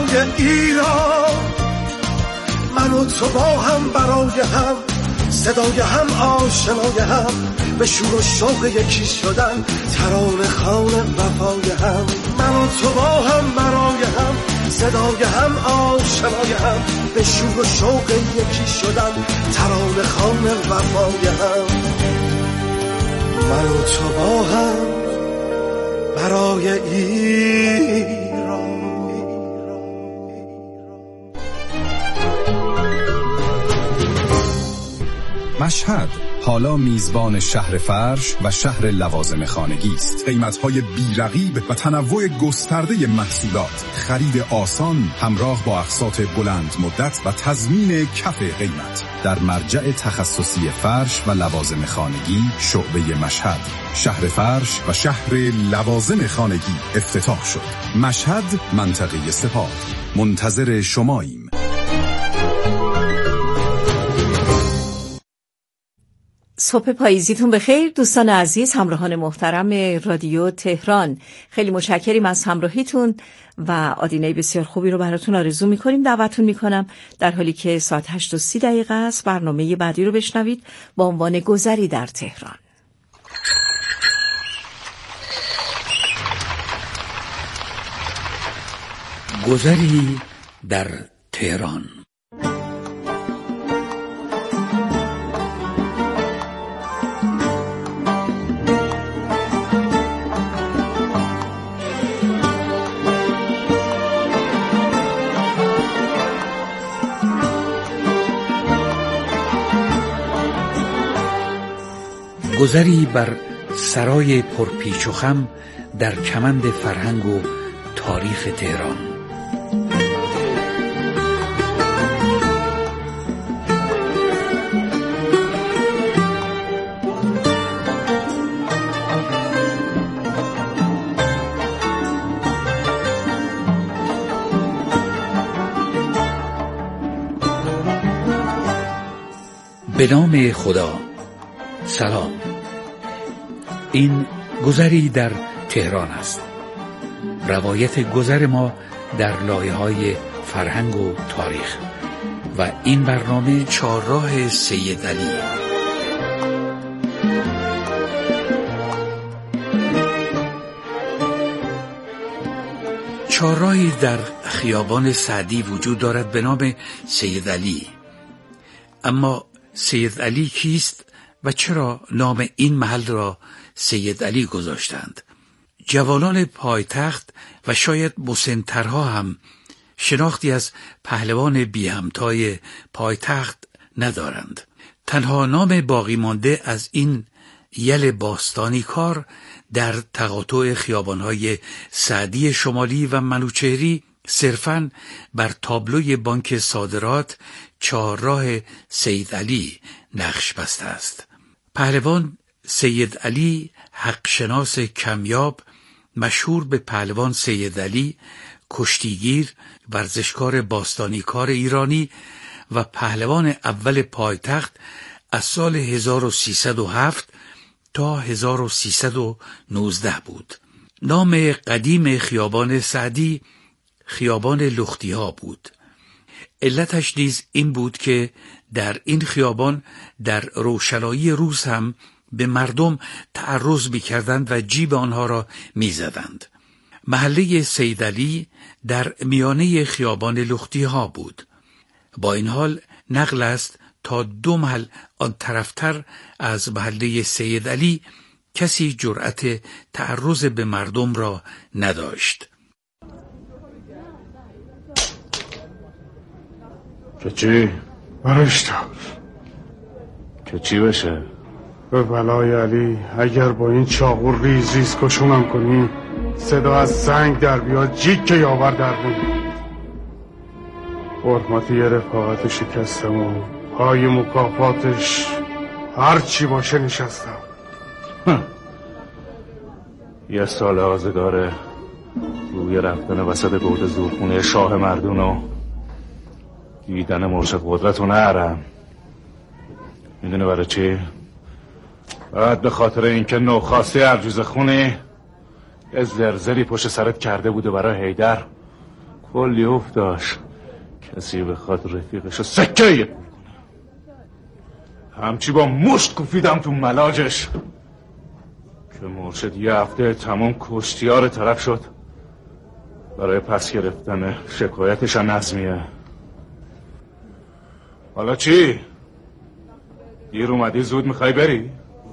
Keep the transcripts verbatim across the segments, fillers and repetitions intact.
برای ایران، من و تو با هم برای هم، صدای هم آشنای هم، به شور و شوق یکی شدن، ترانه خوان وفای هم. من و تو با هم برای هم، صدای هم آشنای هم، به شور و شوق یکی شدن، ترانه خوان وفای هم. من و تو با هم برای ایران. مشهد حالا میزبان شهر فرش و شهر لوازم خانگی است. قیمت‌های بی‌رقیب و تنوع گسترده محصولات، خرید آسان همراه با اقساط بلند مدت و تضمین کف قیمت. در مرجع تخصصی فرش و لوازم خانگی شعبه مشهد، شهر فرش و شهر لوازم خانگی افتتاح شد. مشهد، منطقه سپاه. منتظر شماییم. صبح پاییزیتون بخیر دوستان عزیز، همراهان محترم رادیو تهران. خیلی متشکریم از همراهیتون و آدینه بسیار خوبی رو براتون آرزو میکنیم. دعوتتون میکنم در حالی که ساعت هشت و سی دقیقه است برنامه بعدی رو بشنوید با عنوان گذری در تهران. گذری در تهران. گذری بر سرای پرپیچ و خم در کمند فرهنگ و تاریخ تهران. به نام خدا. سلام. این گذری در تهران است. روایت گذر ما در لایه‌های فرهنگ و تاریخ و این برنامه چهارراه سید علی. چهارراهی در خیابان سعدی وجود دارد به نام سید علی. اما سید علی کیست و چرا نام این محل را سید علی گذاشتند؟ جوانان پایتخت و شاید مسن‌ترها هم شناختی از پهلوان بی همتای پایتخت ندارند. تنها نام باقی مانده از این یل باستانی کار در تقاطع خیابان‌های سعدی شمالی و منوچهری صرفاً بر تابلوی بانک صادرات چهارراه سید علی نقش بسته است. پهلوان سید علی حقشناس کمیاب، مشهور به پهلوان سید علی، کشتیگیر، ورزشکار باستانی کار ایرانی و پهلوان اول پایتخت از سال هزار و سیصد و هفت تا هزار و سیصد و نوزده بود. نام قدیم خیابان سعدی خیابان لختی ها بود. علتش نیز این بود که در این خیابان در روشنایی روز هم به مردم تعرض می‌کردند و جیب آنها را می‌زدند. محله سید علی در میانه خیابان لختی ها بود. با این حال نقل است تا دو محل آن طرفتر از محله سید علی کسی جرأت تعرض به مردم را نداشت. که چی؟ برش دار. که چی بشه؟ به بلای علی اگر با این چاقو ریز ریز کشونم کنی صدا از سنگ در بیاد جیک که یاور در نمید. حرمت یه رفاقت شکستم و پای مکافاتش هر چی باشه نشستم. یه سال آزگاره روی رفتن وسط گود زورخونه شاه مردون و دیدن مرشد قدرت و نهرم. میدونی برای چی؟ بعد به خاطر اینکه نوخاسته عرجوز خونی یه زرزری پشت سرت کرده بوده برای حیدر کلی افتاش کسی بخواد رفیقشو سکه کنه، همچی با مشت کوفیدم تو ملاجش که مرشد یه هفته تمام کشتیار طرف شد برای پس گرفتن شکایتش نظمیه. حالا چی؟ دیر اومدی زود میخوای بری؟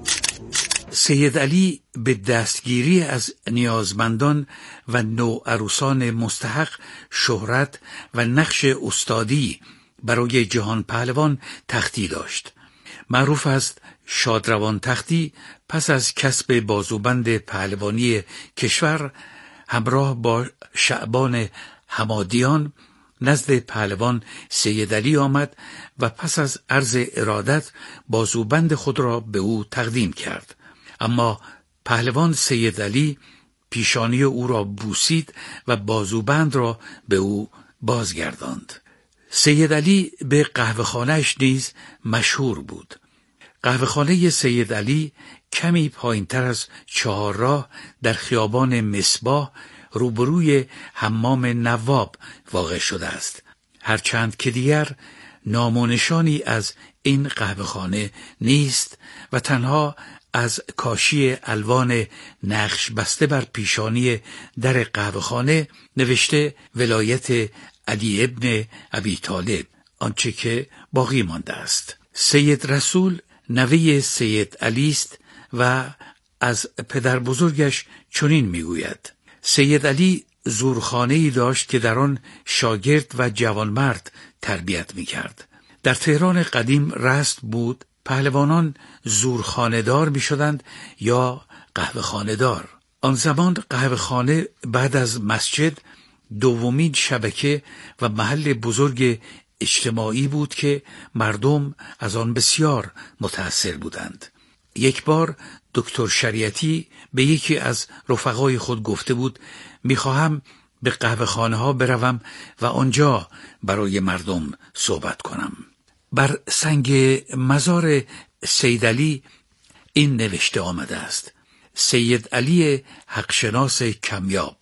سید علی به دستگیری از نیازمندان و نوعروسان مستحق شهرت و نقش استادی برای جهان پهلوان تختی داشت. معروف است شادروان تختی پس از کسب بازوبند پهلوانی کشور همراه با شعبان حمادیان نزد پهلوان سید علی آمد و پس از عرض ارادت بازوبند خود را به او تقدیم کرد، اما پهلوان سید علی پیشانی او را بوسید و بازوبند را به او بازگرداند. سید علی به قهوه‌خانه‌اش نیز مشهور بود. قهوه‌خانه سید علی کمی پایین‌تر از چهارراه در خیابان مصباح روبروی حمام نواب واقع شده است، هرچند که دیگر نام و نشانی از این قهوه‌خانه نیست و تنها از کاشی الوان نقش بسته بر پیشانی در قهوه‌خانه نوشته ولایت علی ابن ابی طالب آنچه که باقی مانده است. سید رسول نوه سید علی است و از پدر بزرگش چنین میگوید: سید علی زورخانه‌ای داشت که در آن شاگرد و جوانمرد تربیت می‌کرد. در تهران قدیم رسم بود پهلوانان زورخانه‌دار می‌شدند یا قهوه‌خانه‌دار. آن زمان قهوه‌خانه بعد از مسجد دومین شبکه و محل بزرگ اجتماعی بود که مردم از آن بسیار متأثر بودند. یک بار دکتر شریعتی به یکی از رفقای خود گفته بود میخواهم به قهوه‌خانه ها بروم و آنجا برای مردم صحبت کنم. بر سنگ مزار سید علی این نوشته آمده است: سید علی حقشناس کمیاب،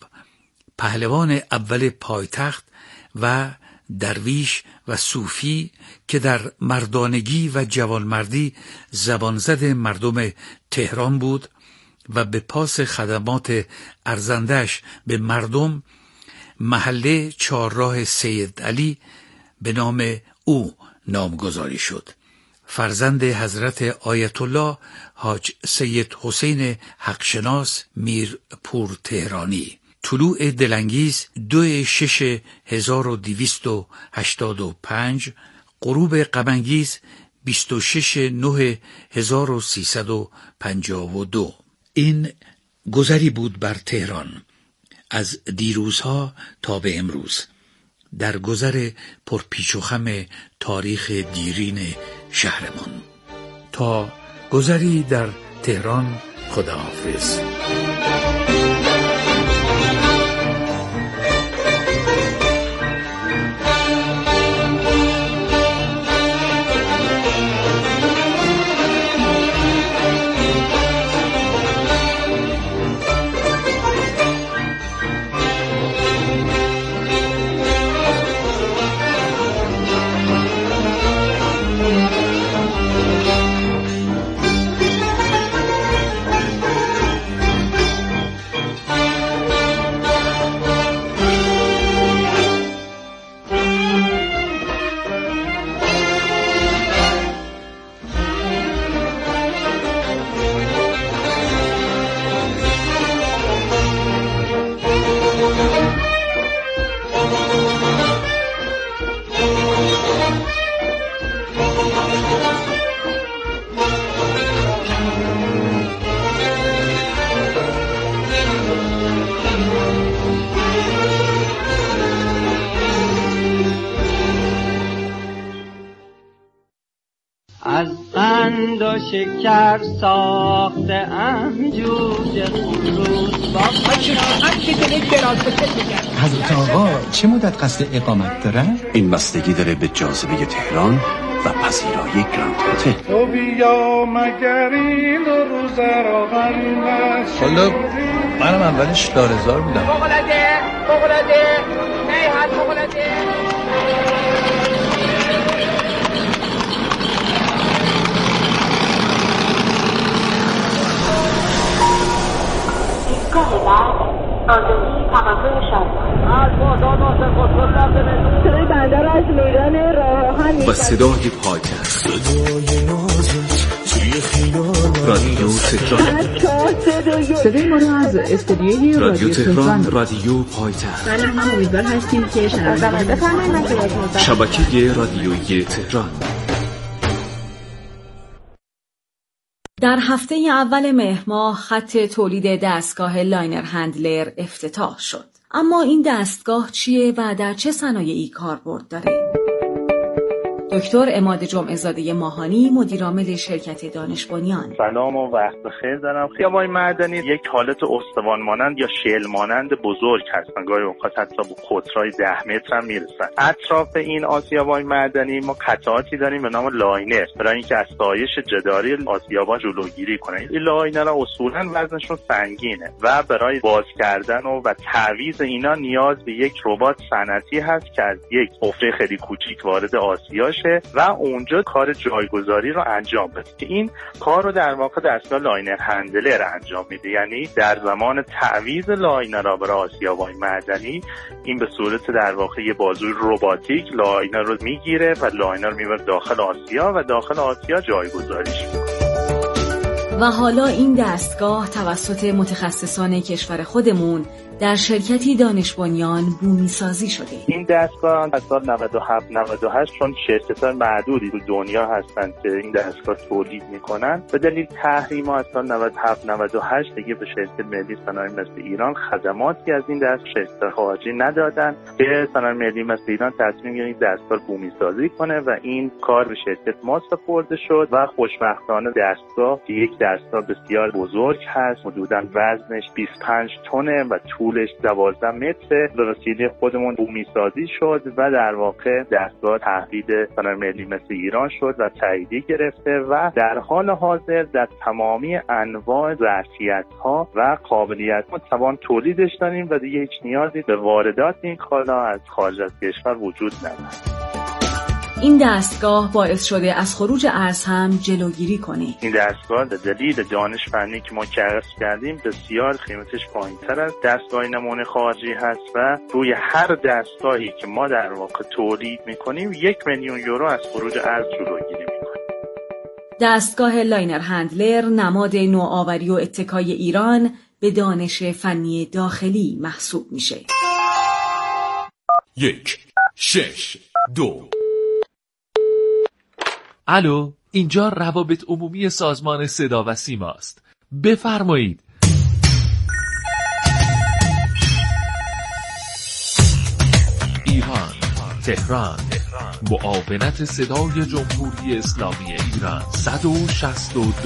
پهلوان اول پایتخت و درویش و صوفی که در مردانگی و جوانمردی زبانزد مردم تهران بود و به پاس خدمات ارزندش به مردم محله چهارراه سید علی به نام او نامگذاری شد. فرزند حضرت آیت الله حاج سید حسین حقشناس میر پور تهرانی. طلوع دلانگیز دو شش هزار و دویست و هشتاد و پنج، غروب غمانگیز بیست و شش نه هزار و سیصد و پنجاه و دو. این گذری بود بر تهران از دیروزها تا به امروز، در گذر پرپیچ و خم تاریخ دیرین شهرمان. تا گذری در تهران، خداحافظ. شکر ساخته ام جوجه خروس با حضرت آقا چه مدت قصد اقامت دارن؟ این بستگی داره به جاذبه تهران و پذیرایی گراند هتل. تو بیا مگر این روز را حالا منم اولش لارزار بودم. بغلده بغلده ای ایستگاه بعد آزادی تقاطع شد. از بازار ناصر خسرو سمت صدای بنده را از میدان راه آهن و صدای پایتخت صدای نازت توی خیال رادیو تهران. صدای ما را از استودیوی رادیو تهران رادیو پایتخت. بله ما امیدوار هستیم که شنونده شبکه رادیویی تهران. در هفته اول مهر ماه خط تولید دستگاه لاینر هندلر افتتاح شد. اما این دستگاه چیه و در چه صنایعی کاربرد داره؟ دکتر عماد جمعه زاده ماهانی، مدیرعامل شرکت دانش بنیان. سلام و وقت بخیر دارم. خیابان معدنی یک حالت استوان مانند یا شل مانند بزرگ هستن، گاهی اوقات حتی به قطرهای ده متر هم میرسن. اطراف این آسیابان معدنی ما قطعاتی داریم به نام لاینر، برای اینکه از سایش جداری آسیابان جلوگیری کنه. این لاینرها اصولا وزنشون سنگینه و برای باز کردن و, و تعویض اینا نیاز به یک ربات صنعتی هست که از یک حفره خیلی کوچیک وارد آسیاش و اونجا کار جایگذاری رو انجام بده که این کار رو در واقع دستگاه لاینر هندلر انجام میده. یعنی در زمان تعویض لاینرها برای آسیاب‌های معدنی این به صورت در واقع یه بازوی رباتیک لاینر رو میگیره و لاینر رو میبره داخل آسیا و داخل آسیا جایگذاریش میکنه. و حالا این دستگاه توسط متخصصان کشور خودمون در شرکتی دانش بنیان بومی سازی شده. این دستگاه از سال نود و هفت نود و هشت چون شرکت‌های معدودی تو دنیا هستن که این دستگاه تولید میکنن، به دلیل تحریم‌ها از سال نود و هفت نود و هشت دیگه به شرکت ملی صنایع مثل ایران خدماتی از این دست شرکت خارجی ندادن که صنایع ملی مثل ایران تصمیم گرفت این دستگاه بومی سازی کنه و این کار به شرکت ما سپرده شد و خوشبختانه دستگاه که یک دستگاه بسیار بزرگ هست، حدوداً وزنش بیست و پنج تنه و طولش دوازده متر، به وسیله خودمون بومی سازی شد و در واقع دستگاه تحویل صنایع ملی مثل ایران شد و تاییدیه گرفته و در حال حاضر در تمامی انواع ظرفیت‌ها و قابلیت‌ها توان تولیدش داریم و دیگه هیچ نیازی به واردات این کالا از خارج از کشور وجود نداره. این دستگاه باعث شده از خروج ارز هم جلوگیری کنه. این دستگاه به دلیل دانش فنی که ما کسب کردیم بسیار قیمتش پایین‌تر از دستگاه نمونه خارجی هست و روی هر دستگاهی که ما در واقع تولید می‌کنیم یک میلیون یورو از خروج ارز جلوگیری می‌کنیم. دستگاه لاینر هندلر نماد نوآوری و اتکای ایران به دانش فنی داخلی محسوب میشه. یک شش دو الو، اینجا روابط عمومی سازمان صدا و سیما است. بفرمایید. ایران، تهران، معاونت صدای جمهوری اسلامی ایران صد و شصت و دو.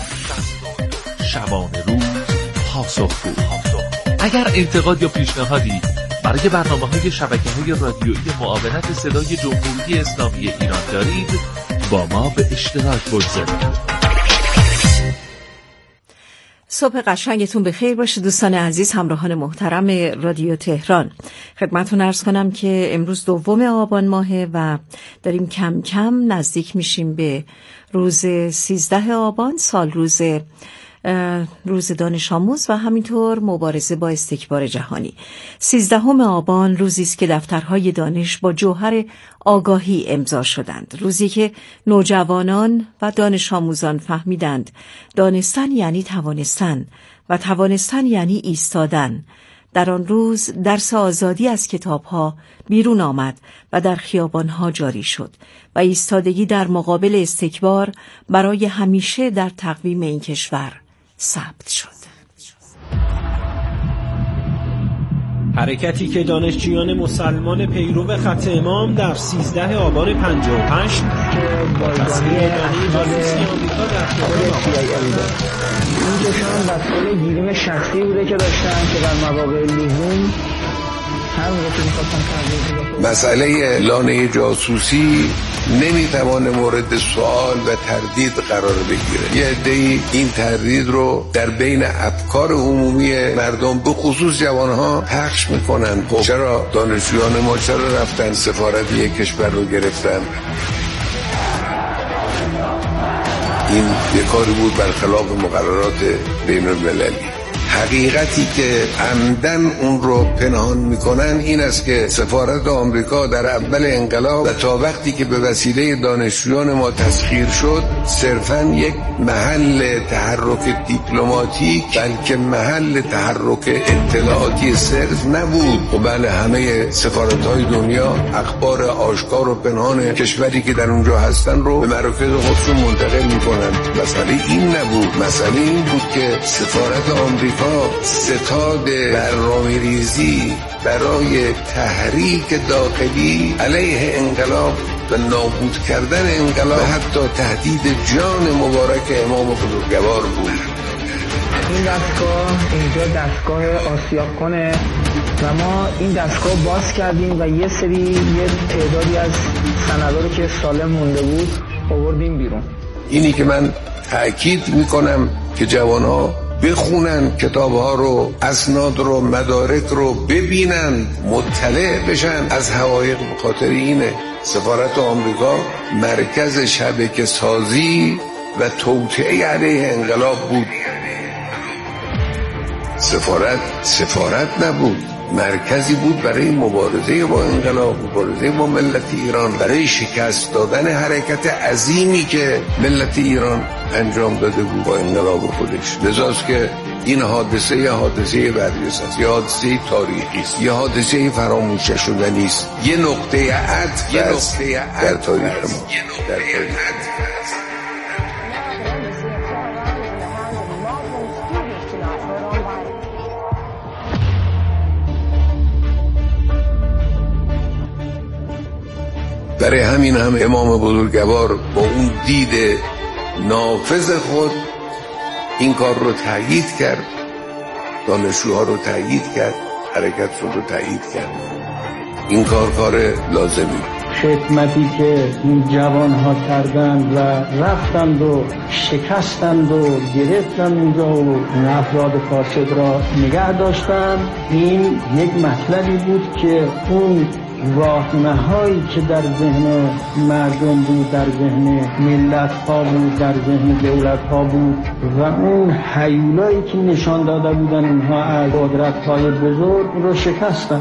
شبانه روز پاسخگو. اگر انتقاد یا پیشنهادی برای برنامه‌های شبکه‌های رادیویی معاونت صدای جمهوری اسلامی ایران دارید، با ما به اشتراک بگذارید. صبح قشنگتون بخیر باشه دوستان عزیز، همراهان محترم رادیو تهران. خدمتتون عرض کنم که امروز دوم آبان ماهه و داریم کم کم نزدیک میشیم به روز سیزده آبان، سال روز روز دانش آموز و همینطور مبارزه با استکبار جهانی. سیزدهم آبان روزی است که دفترهای دانش با جوهر آگاهی امضا شدند. روزی که نوجوانان و دانش آموزان فهمیدند دانستن یعنی توانستن و توانستن یعنی ایستادن. در آن روز درس آزادی از کتابها بیرون آمد و در خیابانها جاری شد و ایستادگی در مقابل استکبار برای همیشه در تقویم این کشور ثبت شد. حرکتی که دانشجویان مسلمان پیرو خط امام در سیزده آبان پنجاه و پنج با تصویر ایرانی جاسوسی آمریکا در خیابان این کشان وسایل گیریم شخصی بوده که داشتن که در مواقع لزوم مسئله لانه جاسوسی نمیتوانه مورد سوال و تردید قرار بگیره. یه عده‌ای این تردید رو در بین افکار عمومی مردم به خصوص جوانها پخش میکنن. خب چرا دانشجویان ما چرا رفتن سفارت یک کشور رو گرفتن؟ این یه کاری بود برخلاف مقررات بین المللی. حقیقتی که عمدن اون رو پنهان میکنن این است که سفارت آمریکا در اول انقلاب و تا وقتی که به وسیله دانشجویان ما تسخیر شد صرفاً یک محل تحرک دیپلماتیک بلکه محل تحرک اطلاعاتی صرف نبود. و بله همه سفارت‌های دنیا اخبار آشکار و پنهان کشوری که در اونجا هستن رو به مراکز خودشون منتقل میکنن. مسئله این نبود، مسئله این بود که سفارت آمریکا ستاد برنامه‌ریزی برای تحریک داخلی علیه انقلاب و نابود کردن انقلاب و حتی تهدید جان مبارک امام بزرگوار بود. این دستگاه اینجا دستگاه آسیاب کنه و ما این دستگاه باز کردیم و یه سری یه تعدادی از سندا رو که سالم مونده بود آوردیم بیرون. اینی که من تأکید میکنم که جوانها بخونن کتابها رو، اسناد رو، مدارک رو ببینن، مطلع بشن از حقایق. به خاطر اینه سفارت آمریکا مرکز شبکه سازی و توطئه علیه انقلاب بود. سفارت سفارت نبود، مرکزی بود برای مبارزه با انقلاب، مبارزه با ملت ایران، برای شکست دادن حرکت عظیمی که ملت ایران انجام داده بود با انقلاب خودش. لذاست که این حادثه یه حادثه برجسته است، یه حادثه تاریخی است، یه حادثه فراموش شدنی است، یه نقطه عطف است در تاریخ ما. در تاریخ برای همین هم امام بزرگوار با اون دید نافذ خود این کار رو تأیید کرد، دانشجوها رو تأیید کرد، حرکت رو تأیید کرد. این کار کار لازمی. خدمتی که این جوان ها کردند و رفتند و شکستند و گرفتند اونجا و این افراد فاسد را نگه داشتند، این یک مطلبی بود که اون واهمه هایی که در ذهن مردم بود، در ذهن ملت ها بود، در ذهن دولت ها بود و اون هیولایی که نشان داده بودن اونها از قدرت های بزرگ رو شکستن.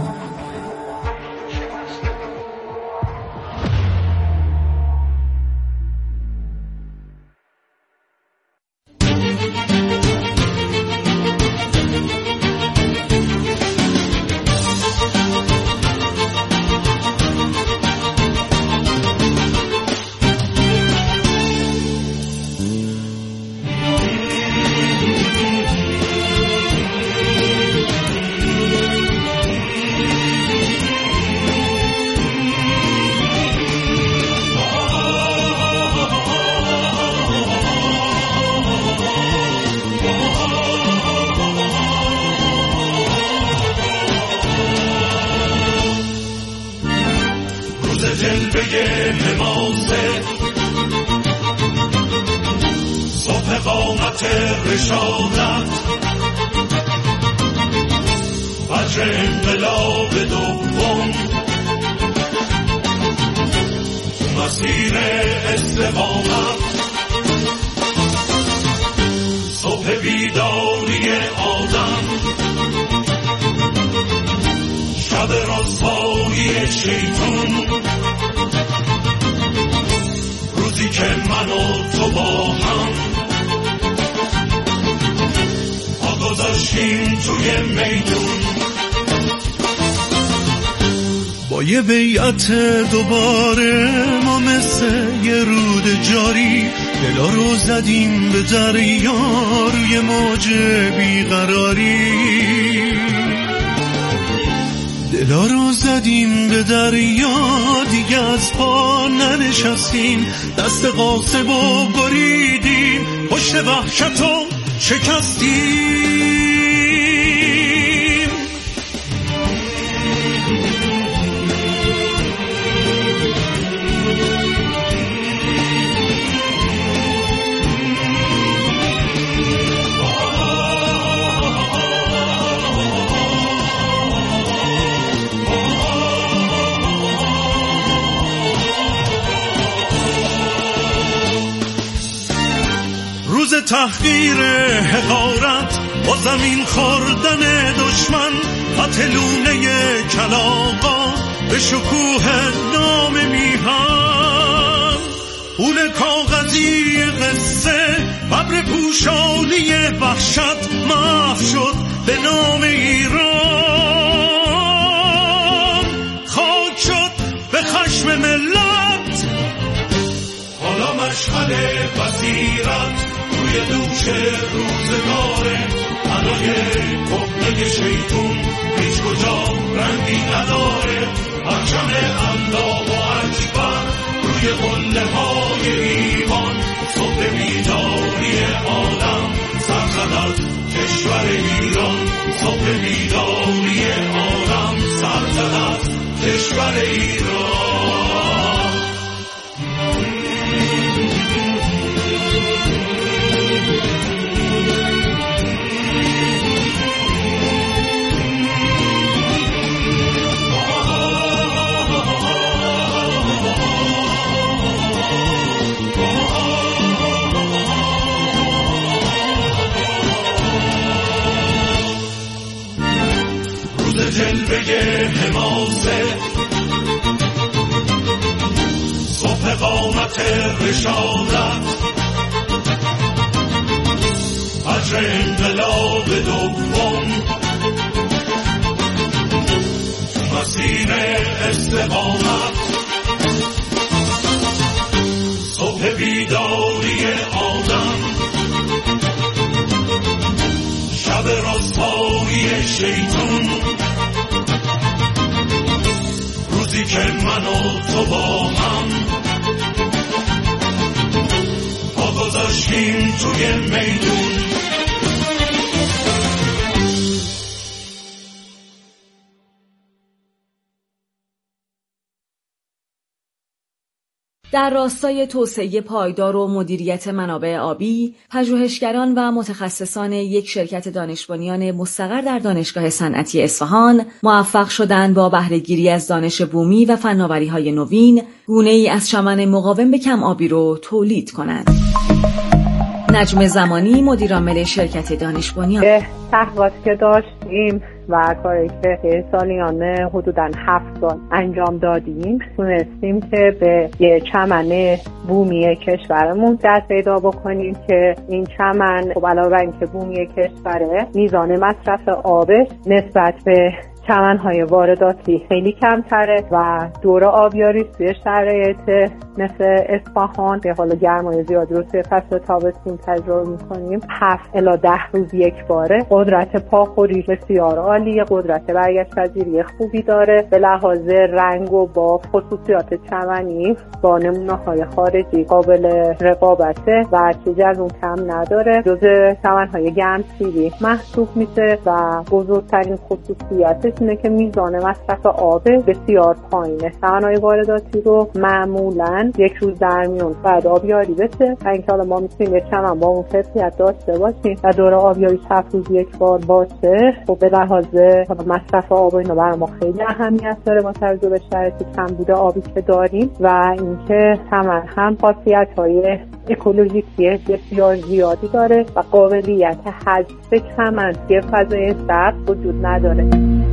یه بیعت دوباره ما مثل یه رود جاری دلا رو زدیم به دریا روی موج بیقراری، دلا رو زدیم به دریا دیگه از پا ننشستیم، دست قاسب و بریدیم، پشت وحشت و شکستیم. تحقیر حقارت با زمین خوردن دشمن و تلونه کلاغا به شکوه نام میهن پول کاغذی قصه ببر پوشانی وحشت محو شد به نام ایران خاک شد به خشم ملت حالا مشعل بصیرت روی دوش روزگاره تنای کهنه شیطون هیچ کجا رنگی نداره پرچم الله و اکبر روی قله های ایوان صبح بیداری عالم سر زد از کشور ایران صبح بیداری عالم سر زد از کشور ایران جلوه حماسه صبح قامت رشادت فجر انقلاب دوم مسیر استقامت صبح بیداری آدم شب رسوایی شیطون روزی که من و تو با هم پا گذاشتیم توی میدون در راستای توسعه پایدار و مدیریت منابع آبی، پژوهشگران و متخصصان یک شرکت دانشبنیان مستقر در دانشگاه صنعتی اصفهان موفق شدند با بهره‌گیری از دانش بومی و فناوری‌های نوین، گونه‌ای از چمن مقاوم به کم آبی رو تولید کنند. نجم زمانی مدیرعامل شرکت دانشبنیان: تحقیقاتی که داشتیم و کاری که سالیانه حدوداً هفت سال انجام دادیم تونستیم که به یه چمن بومی کشورمون دست پیدا بکنیم که این چمن خب علاوه بر اینکه بومی کشوره میزان مصرف آبش نسبت به چمن‌های وارداتی خیلی کمتره و دوره آبیاری توی شرایط مثل اصفهان به حال گرمای زیادی رو توی فصل تابستون تجربه می‌کنیم هفت الی ده روز یک باره. قدرت پاخوری بسیار عالیه، قدرت برگشت‌پذیری خوبی داره، به لحاظ رنگ و بافت خصوصیات چمنی با نمونه‌های خارجی قابل رقابته و چیزی از اون کم نداره. جزء چمن‌های گرمسیری محسوب میشه و بزرگترین خصوصیت اینه که میزان مصرف آب بسیار پایینه. چمن‌های وارداتی رو معمولاً یک روز در میون بعد آبیاری بشه و اینکه حالا ما میتونیم یه چمن با اون کیفیت داشته باشیم و دوره آبیاری هفت روز یک بار باشه. خب به لحاظ مصرف آب اینا برای ما خیلی اهمیت داره با توجه به شرایط کمبود آبی که داریم و اینکه چمن هم خاصیت‌های اکولوژیکی بسیار زیادی داره و قابلیت حذف چمن توی فضای سبز وجود نداره.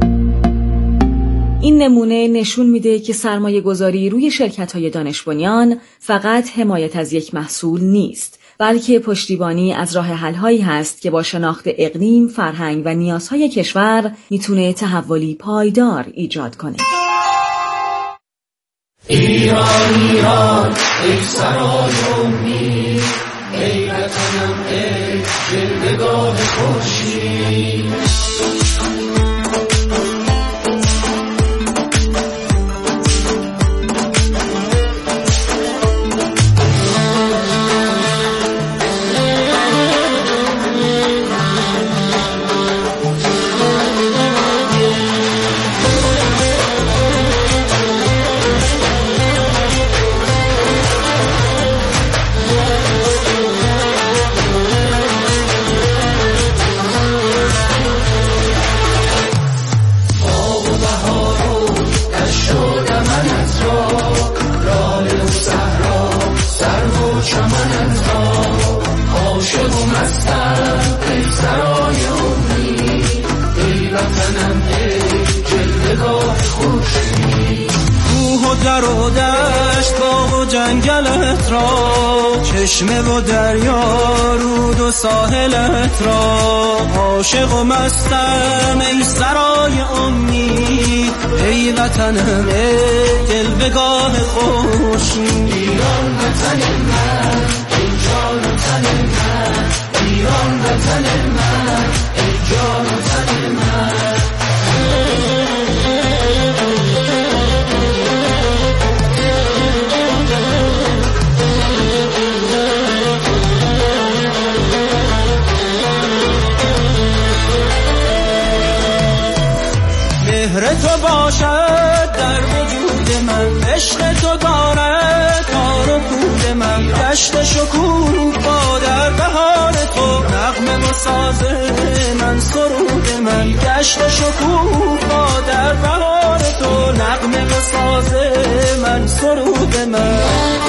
این نمونه نشون میده که سرمایه گذاری روی شرکت‌های دانشبنیان فقط حمایت از یک محصول نیست، بلکه پشتیبانی از راه حل‌هایی هست که با شناخت اقلیم، فرهنگ و نیازهای کشور میتونه تحولی پایدار ایجاد کنه. ایران ایران ای سرای امید، ای وطنم ای جلوه‌گاه خورشید. خورشید. کوه و در و دشت باغ و جنگلت را، چشمه و دریا رود و ساحلت را، عاشق و مستم ای سرای امید، ای وطنم ای جلوه‌گاه خورشید. ایران وطن من، ای جان و تن من، ایران وطن من، ای جان و تن من. مهر تو باشد در وجود من، عشق تو دارد کار و پود من، گشت شکوه با در بهار تو، نغمه و ساز من سرود من، گشت شکوه با در بهار تو، نغمه و ساز من سرود من.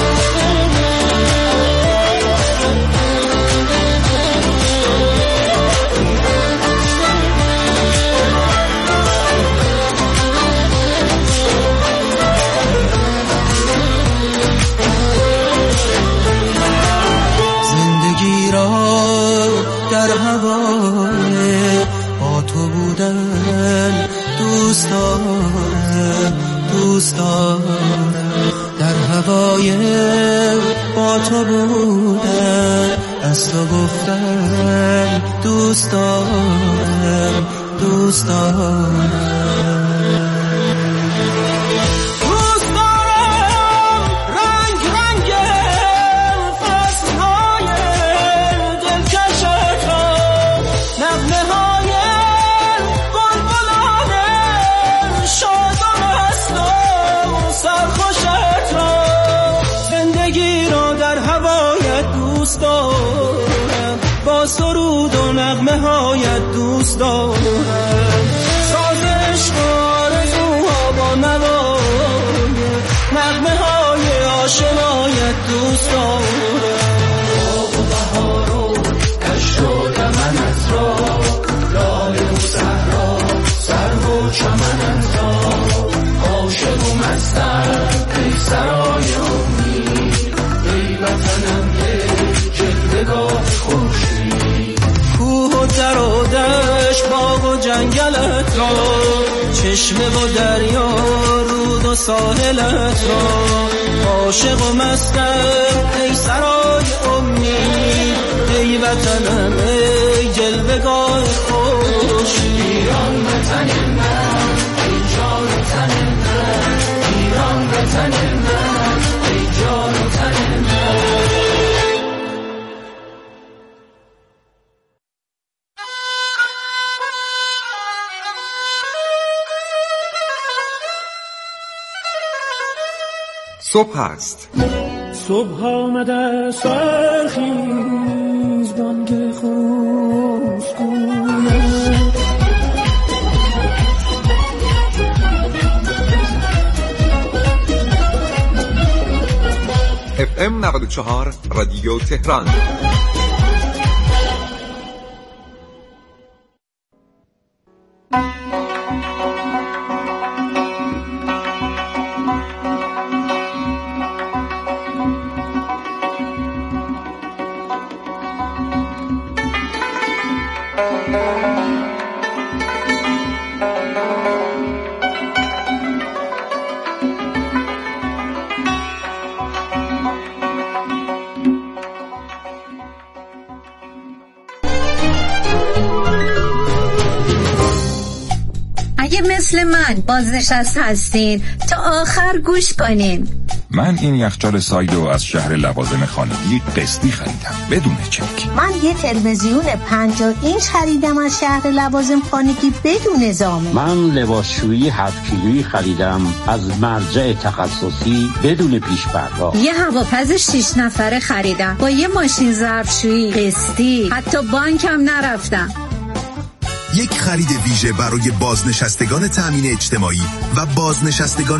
در هوای با تو بودن دوست دارم، دوست دارم، در هوای با تو بودن از تو گفتن دوست دارم، دوست دارم. با سرود و نغمه هایت دوست دارم، ساز عشق و آرزوها با نوای نغمه های آشنایت دوست دارم. باغ و بهار و دشت و دمنت را، لاله و صحرا، سرو و چمنت را، عاشق و مستم ای سرای امید، ای وطنم ای جلوه‌گاه خورشید. کوه و در و دشت باغ و جنگلت را، چشمه و دریا رود و ساحلت را، عاشق و مستم ای سرای امید، ای وطنم ای جلوه‌گاه خورشید. ایران وطن من، ای جان و تن من، ایران وطن من، ای جان و تن من. صبح است. صبح آمده سرخیز بانگ خروس گوید، اف ام نود و چهار رادیو تهران. مثل من بازنشسته هستین تا آخر گوش کنین. من این یخچال سایدو از شهر لوازم خانگی قسطی خریدم بدون چک. من یه تلویزیون پنجاه اینچ خریدم از شهر لوازم خانگی بدون ضامن. من لباسشویی هفت کیلویی خریدم از مرجع تخصصی بدون پیش پرداخت. یه هواپز شش نفره خریدم با یه ماشین ظرفشویی قسطی، حتی بانکم نرفتم. یک خرید ویژه برای بازنشستگان تامین اجتماعی و بازنشستگان